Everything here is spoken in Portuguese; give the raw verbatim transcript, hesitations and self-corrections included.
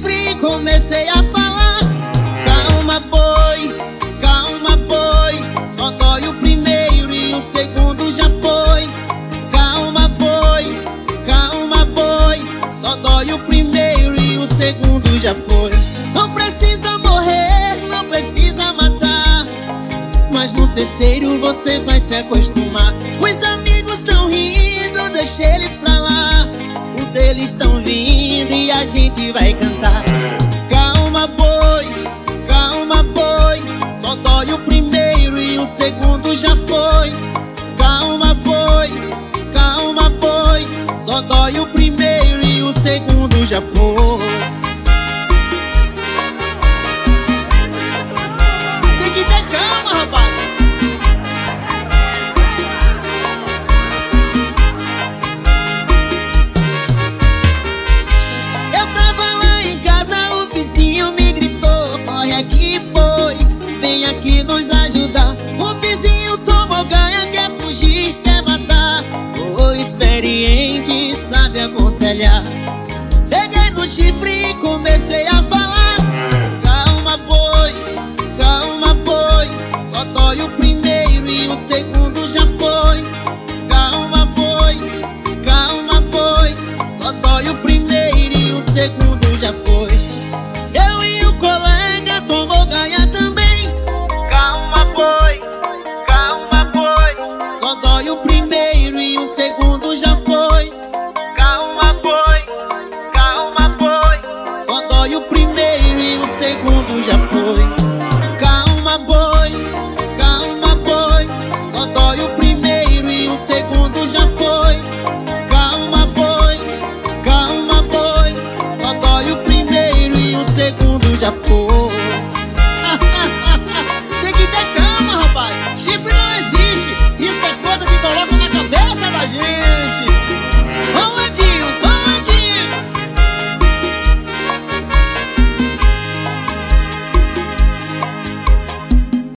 chifre e comecei a falar: calma, boi, calma, boi, só dói o primeiro e o segundo já foi. Calma, boi, calma, boi, só dói o primeiro e o segundo já foi. Não precisa morrer, não precisa matar, mas no terceiro você vai se acostumar. Os amigos tão rindo, deixa eles pra lá, o deles tão vindo e a gente vai cantar. Calma, boi, calma, boi, só dói o primeiro e o segundo já foi. Calma, boi, calma, boi, só dói o primeiro e o segundo já foi. Tem que ter calma, rapaz. Eu tava lá em casa, o vizinho me gritou: corre aqui, boi, vem aqui nos ajudar. O vizinho tomou ganha, quer fugir, quer matar. O experiente sabe aconselhar. Peguei no chifre e comecei a falar: calma, boi, calma, boi, só dói o primeiro e o segundo